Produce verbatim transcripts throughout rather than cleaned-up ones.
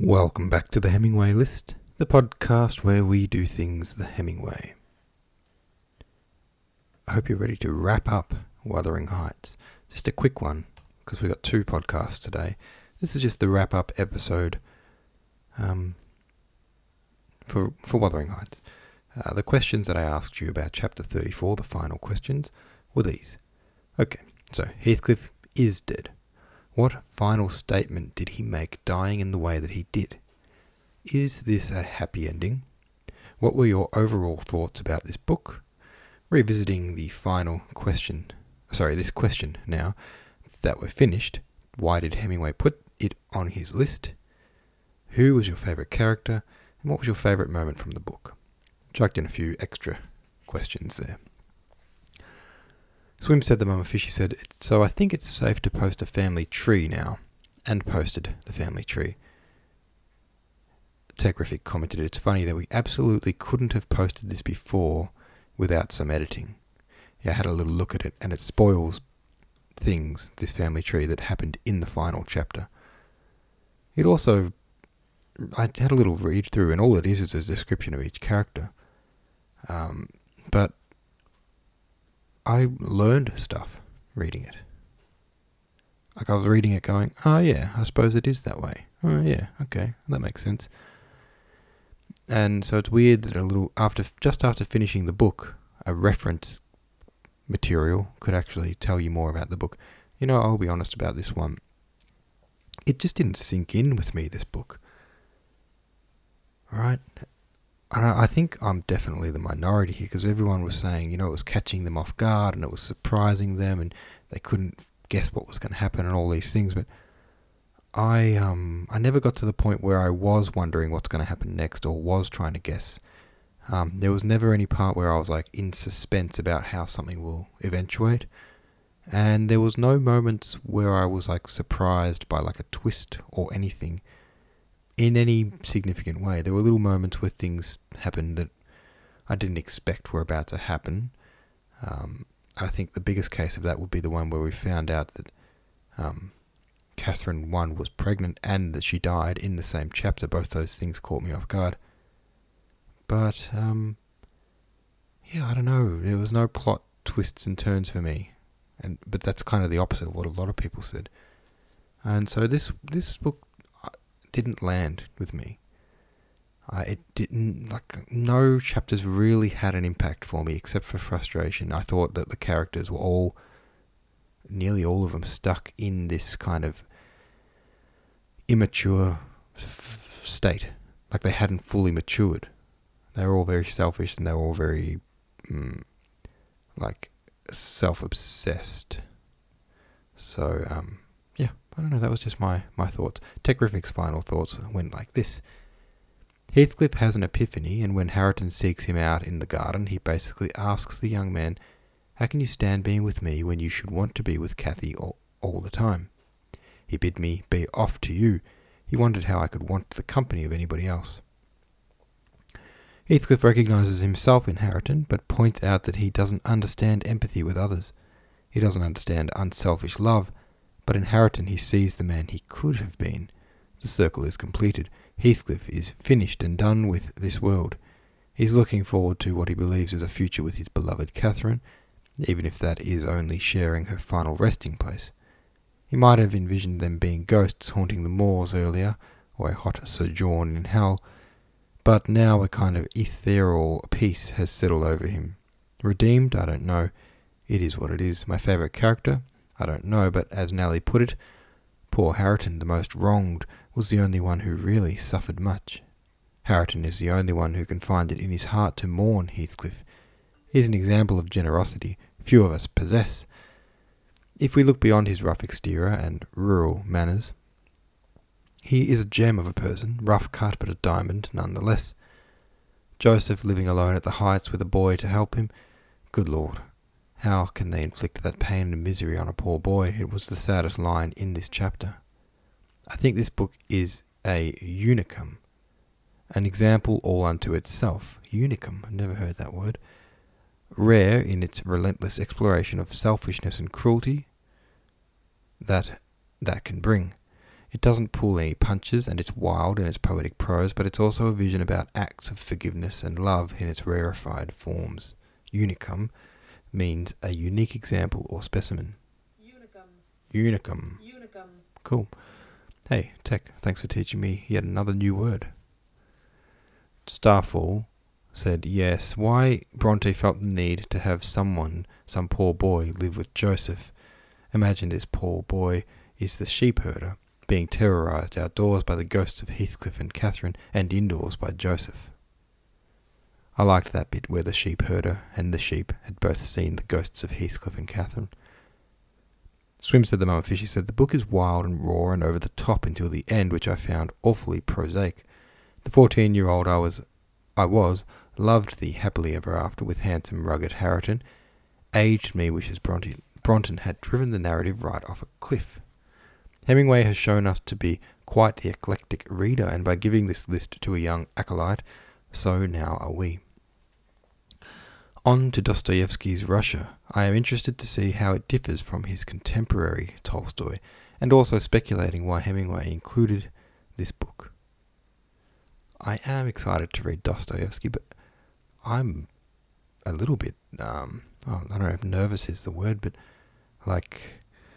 Welcome back to the Hemingway List, the podcast where we do things the Hemingway. I hope you're ready to wrap up Wuthering Heights. Just a quick one, because we got two podcasts today. This is just the wrap-up episode um, for for Wuthering Heights. Uh, the questions that I asked you about Chapter thirty-four, the final questions, were these. Okay, so Heathcliff is dead. What final statement did he make dying in the way that he did? Is this a happy ending? What were your overall thoughts about this book? Revisiting the final question, sorry, this question now that we're finished, why did Hemingway put it on his list? Who was your favourite character? And what was your favourite moment from the book? Chucked in a few extra questions there. Swim said the Mama Fishy said, so I think it's safe to post a family tree now. And posted the family tree. Techrific commented, it's funny that we absolutely couldn't have posted this before without some editing. Yeah, I had a little look at it, and it spoils things, this family tree, that happened in the final chapter. It also, I had a little read through, and all it is is a description of each character. Um, but I learned stuff reading it. Like I was reading it going, oh yeah, I suppose it is that way. Oh yeah, okay, that makes sense. And so it's weird that a little after, just after finishing the book, a reference material could actually tell you more about the book. You know, I'll be honest about this one. It just didn't sink in with me, this book. Right? I think I'm definitely the minority here, because everyone was saying, you know, it was catching them off guard and it was surprising them and they couldn't guess what was going to happen and all these things. But I um I never got to the point where I was wondering what's going to happen next or was trying to guess. Um, there was never any part where I was like in suspense about how something will eventuate. And there was no moments where I was like surprised by like a twist or anything. In any significant way. There were little moments where things happened that I didn't expect were about to happen. Um, and I think the biggest case of that would be the one where we found out that um, Catherine one was pregnant and that she died in the same chapter. Both those things caught me off guard. But, um, yeah, I don't know. There was no plot twists and turns for me. and But that's kind of the opposite of what a lot of people said. And so this this book didn't land with me. Uh, it didn't, like, no chapters really had an impact for me except for frustration. I thought that the characters were all, nearly all of them, stuck in this kind of immature f- state. Like they hadn't fully matured. They were all very selfish and they were all very, mm, like, self-obsessed. So, um... I don't know, that was just my, my thoughts. Techrific's final thoughts went like this. Heathcliff has an epiphany, and when Hareton seeks him out in the garden, he basically asks the young man, how can you stand being with me when you should want to be with Cathy all, all the time? He bid me be off to you. He wondered how I could want the company of anybody else. Heathcliff recognises himself in Hareton, but points out that he doesn't understand empathy with others. He doesn't understand unselfish love, but in Hareton he sees the man he could have been. The circle is completed. Heathcliff is finished and done with this world. He's looking forward to what he believes is a future with his beloved Catherine, even if that is only sharing her final resting place. He might have envisioned them being ghosts haunting the moors earlier, or a hot sojourn in hell, but now a kind of ethereal peace has settled over him. Redeemed? I don't know. It is what it is. My favourite character? I don't know, but as Nellie put it, poor Hareton, the most wronged, was the only one who really suffered much. Hareton is the only one who can find it in his heart to mourn Heathcliff. He is an example of generosity few of us possess. If we look beyond his rough exterior and rural manners, he is a gem of a person, rough cut but a diamond nonetheless. Joseph living alone at the Heights with a boy to help him. Good Lord. How can they inflict that pain and misery on a poor boy? It was the saddest line in this chapter. I think this book is a unicum, an example all unto itself. Unicum, I've never heard that word. Rare in its relentless exploration of selfishness and cruelty that that can bring. It doesn't pull any punches, and it's wild in its poetic prose, but it's also a vision about acts of forgiveness and love in its rarefied forms. Unicum means a unique example or specimen. Unicum. Unicum. Unicum. Cool. Hey, Tech, thanks for teaching me yet another new word. Starfall said, yes, why Bronte felt the need to have someone, some poor boy, live with Joseph. Imagine this poor boy is the sheep herder, being terrorised outdoors by the ghosts of Heathcliff and Catherine, and indoors by Joseph. I liked that bit where the sheep herder and the sheep had both seen the ghosts of Heathcliff and Catherine. Swim said the Mama Fishy said, the book is wild and raw and over the top until the end, which I found awfully prosaic. The fourteen-year-old I was, I was, loved the happily ever after with handsome rugged Hareton. Aged me wishes Bronte, Bronte had driven the narrative right off a cliff. Hemingway has shown us to be quite the eclectic reader, and by giving this list to a young acolyte, so now are we. On to Dostoevsky's Russia. I am interested to see how it differs from his contemporary Tolstoy, and also speculating why Hemingway included this book. I am excited to read Dostoevsky, but I'm a little bit, um, oh, I don't know if nervous is the word, but like,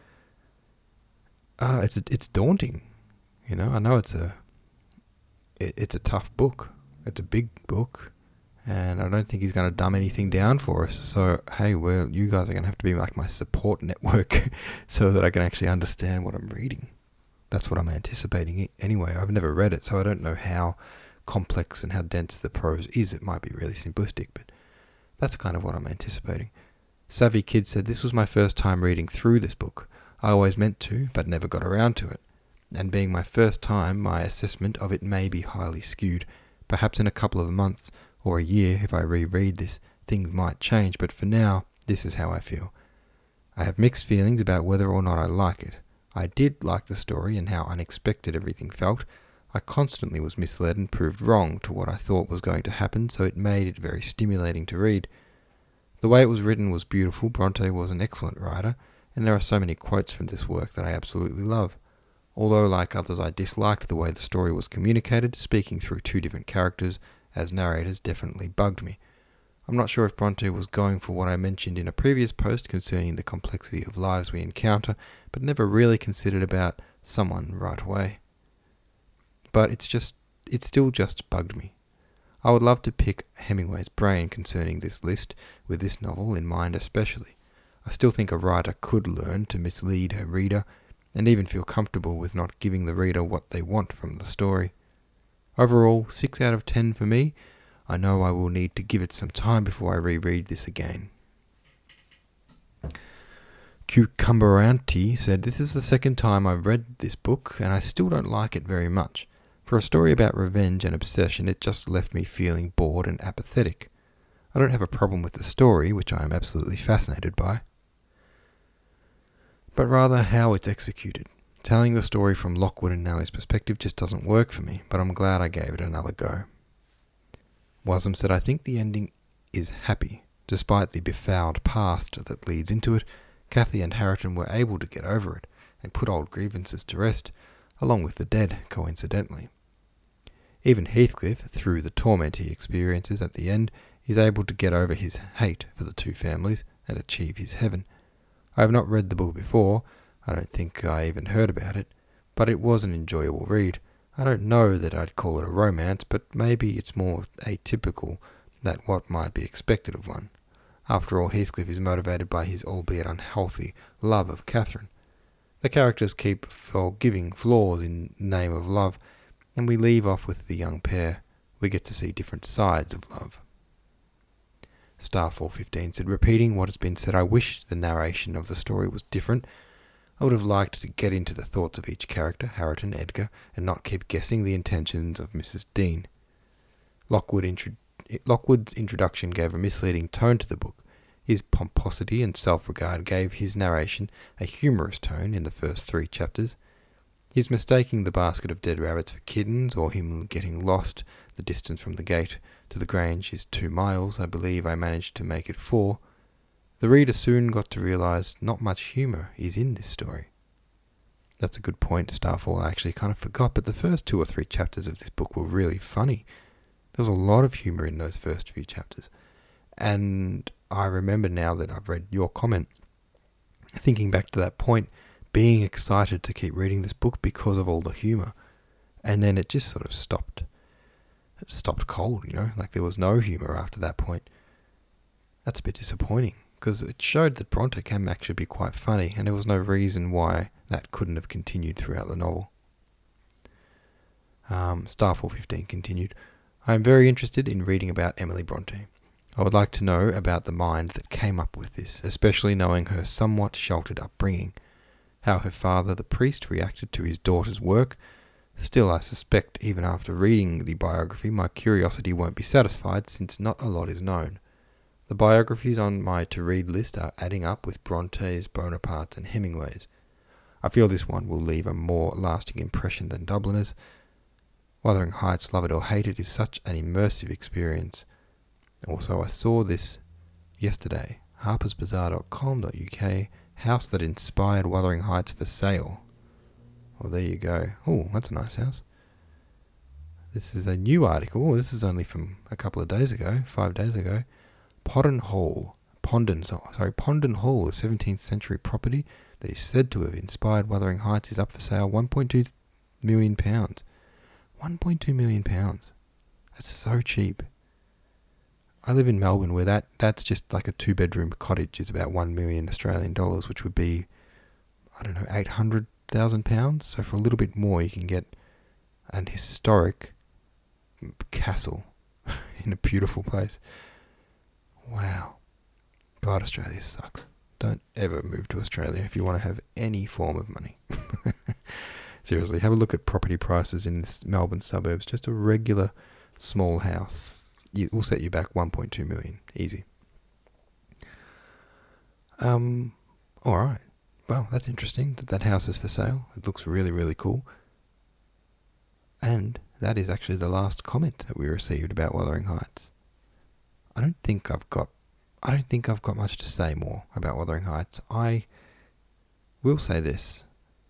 uh, it's it's daunting. You know, I know it's a it, it's a tough book. It's a big book, and I don't think he's going to dumb anything down for us. So, hey, well, you guys are going to have to be like my support network so that I can actually understand what I'm reading. That's what I'm anticipating anyway. I've never read it, so I don't know how complex and how dense the prose is. It might be really simplistic, but that's kind of what I'm anticipating. Savvy Kid said, this was my first time reading through this book. I always meant to, but never got around to it. And being my first time, my assessment of it may be highly skewed. Perhaps in a couple of months or a year, if I reread this, things might change, but for now, this is how I feel. I have mixed feelings about whether or not I like it. I did like the story and how unexpected everything felt. I constantly was misled and proved wrong to what I thought was going to happen, so it made it very stimulating to read. The way it was written was beautiful. Bronte was an excellent writer, and there are so many quotes from this work that I absolutely love. Although, like others, I disliked the way the story was communicated, speaking through two different characters as narrators definitely bugged me. I'm not sure if Bronte was going for what I mentioned in a previous post concerning the complexity of lives we encounter, but never really considered about someone right away. But it's just, it still just bugged me. I would love to pick Hemingway's brain concerning this list, with this novel in mind especially. I still think a writer could learn to mislead her reader, and even feel comfortable with not giving the reader what they want from the story. Overall, six out of ten for me. I know I will need to give it some time before I reread this again. Cucumberanti said, this is the second time I've read this book, and I still don't like it very much. For a story about revenge and obsession, it just left me feeling bored and apathetic. I don't have a problem with the story, which I am absolutely fascinated by, but rather how it's executed. Telling the story from Lockwood and Nellie's perspective just doesn't work for me, but I'm glad I gave it another go. Wasm said, I think the ending is happy. Despite the befouled past that leads into it, Cathy and Hareton were able to get over it and put old grievances to rest, along with the dead, coincidentally. Even Heathcliff, through the torment he experiences at the end, is able to get over his hate for the two families and achieve his heaven. I have not read the book before, I don't think I even heard about it, but it was an enjoyable read. I don't know that I'd call it a romance, but maybe it's more atypical than what might be expected of one. After all, Heathcliff is motivated by his albeit unhealthy love of Catherine. The characters keep forgiving flaws in name of love, and we leave off with the young pair. We get to see different sides of love. Starfall fifteen said, repeating what has been said, I wish the narration of the story was different. I would have liked to get into the thoughts of each character, Hareton, Edgar, and not keep guessing the intentions of Missus Dean. Lockwood intro- Lockwood's introduction gave a misleading tone to the book. His pomposity and self-regard gave his narration a humorous tone in the first three chapters. His mistaking the basket of dead rabbits for kittens, or him getting lost, the distance from the gate to the Grange is two miles. I believe I managed to make it four. The reader soon got to realise not much humour is in this story. That's a good point, Starfall. I actually kind of forgot, but the first two or three chapters of this book were really funny. There was a lot of humour in those first few chapters. And I remember now that I've read your comment, thinking back to that point, being excited to keep reading this book because of all the humour. And then it just sort of stopped. It stopped cold, you know, like there was no humour after that point. That's a bit disappointing, because it showed that Bronte can actually be quite funny, and there was no reason why that couldn't have continued throughout the novel. Um, Starfall fifteen continued. I am very interested in reading about Emily Bronte. I would like to know about the mind that came up with this, especially knowing her somewhat sheltered upbringing, how her father, the priest, reacted to his daughter's work. Still, I suspect even after reading the biography, my curiosity won't be satisfied, since not a lot is known. The biographies on my to-read list are adding up with Bronte's, Bonaparte's and Hemingway's. I feel this one will leave a more lasting impression than Dubliners. Wuthering Heights, love it or hate it, is such an immersive experience. Also, I saw this yesterday, harpers bazaar dot com dot U K, house that inspired Wuthering Heights for sale. Well, there you go. Oh, that's a nice house. This is a new article. This is only from a couple of days ago, five days ago. Podden Hall, Pondon, sorry, Pondon Hall, a seventeenth century property that is said to have inspired Wuthering Heights, is up for sale. one point two million pounds. one point two million pounds. That's so cheap. I live in Melbourne, where that that's just like a two-bedroom cottage is about one million Australian dollars, which would be, I don't know, eight hundred thousand pounds. So for a little bit more, you can get an historic castle in a beautiful place. Wow. God, Australia sucks. Don't ever move to Australia if you want to have any form of money. Seriously, have a look at property prices in the Melbourne suburbs. Just a regular small house. It will set you back one point two million. Easy. Um, alright. Well, that's interesting that that house is for sale. It looks really, really cool. And that is actually the last comment that we received about Wuthering Heights. I don't think I've got I don't think I've got much to say more about Wuthering Heights. I will say this.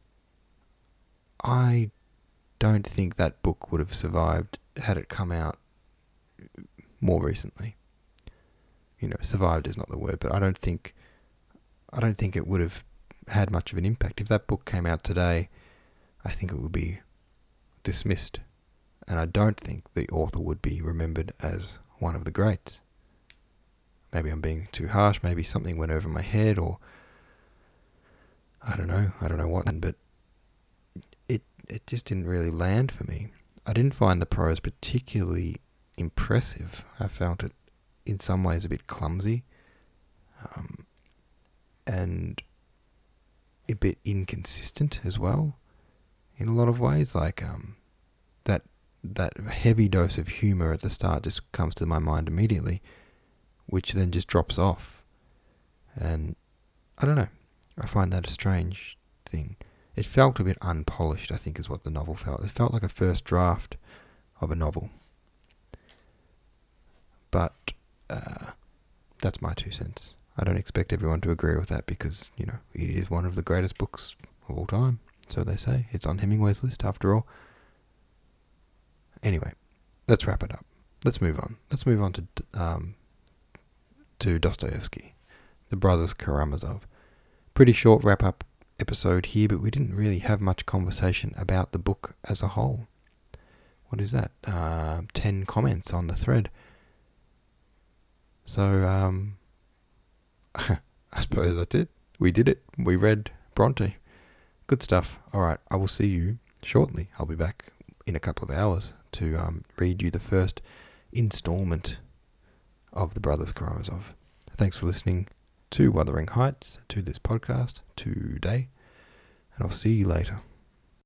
I don't think that book would have survived had it come out more recently. You know, survived is not the word, but I don't think I don't think it would have had much of an impact. If that book came out today, I think it would be dismissed. And I don't think the author would be remembered as one of the greats. Maybe I'm being too harsh, maybe something went over my head, or I don't know, I don't know what, but it it just didn't really land for me. I didn't find the prose particularly impressive. I found it in some ways a bit clumsy, um, and a bit inconsistent as well, in a lot of ways. Like um, that that heavy dose of humour at the start just comes to my mind immediately, which then just drops off. And I don't know, I find that a strange thing. It felt a bit unpolished, I think, is what the novel felt. It felt like a first draft of a novel. But uh, that's my two cents. I don't expect everyone to agree with that because, you know, it is one of the greatest books of all time. So they say. It's on Hemingway's list, after all. Anyway, let's wrap it up. Let's move on. Let's move on to um, to Dostoevsky, The Brothers Karamazov. Pretty short wrap-up episode here, but we didn't really have much conversation about the book as a whole. What is that? Uh, ten comments on the thread. So, um, I suppose that's it. We did it. We read Bronte. Good stuff. Alright, I will see you shortly. I'll be back in a couple of hours to um, read you the first installment of The Brothers Karamazov. Thanks for listening to Wuthering Heights, to this podcast today, and I'll see you later.